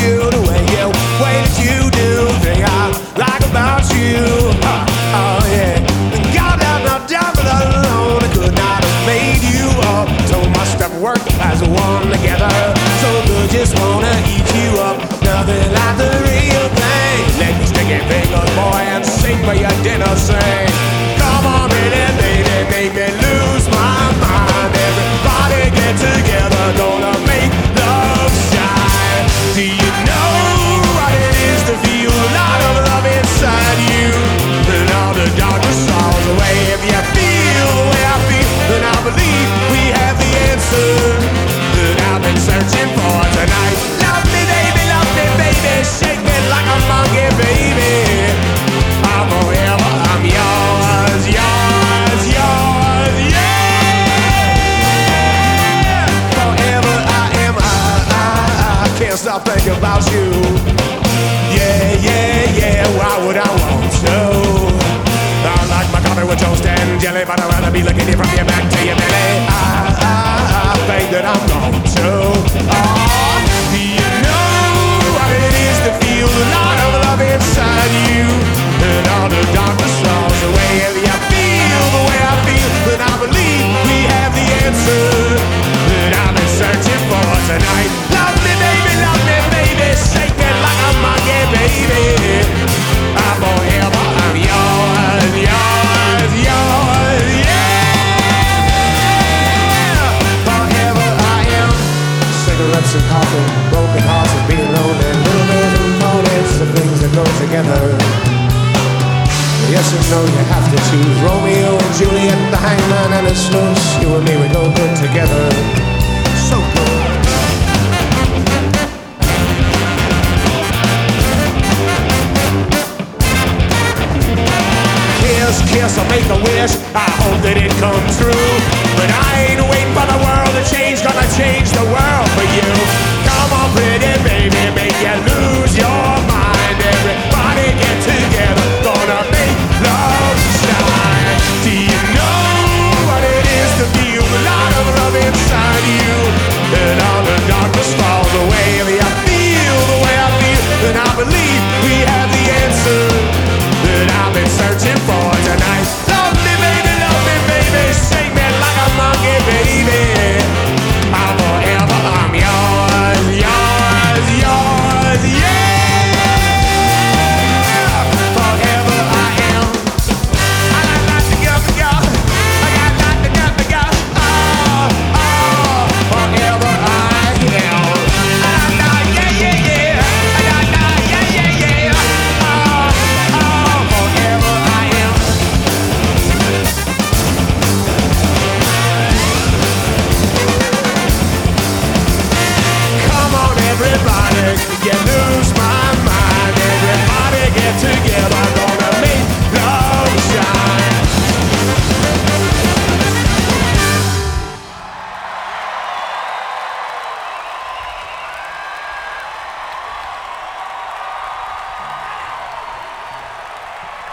you, the way you, way that you do, thing I like about you. Oh yeah. God had not done it alone. I could not have made you up. So my stuff worked as one together. So good, just wanna eat you up. Nothing like the real thing. Let me stick your fingers, boy, and sing for your dinner. Sing. Come on, baby, make me lose my mind. Everybody get together, gonna make love shine. Do you know what it is to feel a lot of love inside you? And all the darkness falls away. If you feel the way I feel, then I believe we have the answer that I've been searching for tonight. Love me, baby, shake me like a monkey, baby. I'm forever, I'm yours, yours, yours, yeah. Forever I am, I can't stop thinking about you. Yeah, why would I want to? I like my coffee with toast and jelly, but I'd rather be looking at you from your back to your belly. I think that I'm going to. Do you know what it is to feel a lot of love inside you? And all the darkness falls away. If you feel the way I feel, then I believe we have the answer that I've been searching for tonight. Love me, baby, shake me like a monkey, baby. I'm forever, I'm yours, yours, yours, yeah. Forever I am. Cigarettes and coffee, broken hearts and being lonely, little bit of moments, the things that go together. Yes and no, you have to choose Romeo and Juliet, the hangman and the sluice. You and me, we go good together.